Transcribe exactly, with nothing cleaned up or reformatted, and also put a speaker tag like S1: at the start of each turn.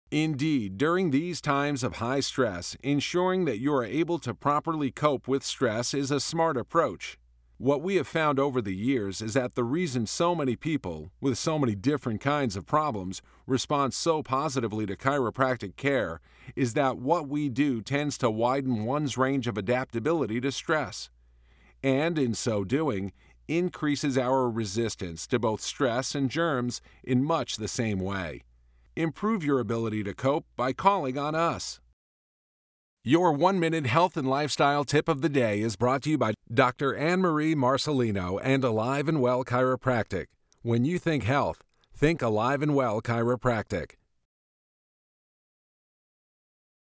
S1: Indeed, during these times of high stress, ensuring that you are able to properly cope with stress is a smart approach. What we have found over the years is that the reason so many people, with so many different kinds of problems, respond so positively to chiropractic care is that what we do tends to widen one's range of adaptability to stress, and in so doing, increases our resistance to both stress and germs in much the same way. Improve your ability to cope by calling on us. Your one-minute health and lifestyle tip of the day is brought to you by Doctor Anne-Marie Marcelino and Alive and Well Chiropractic. When you think health, think Alive and Well Chiropractic.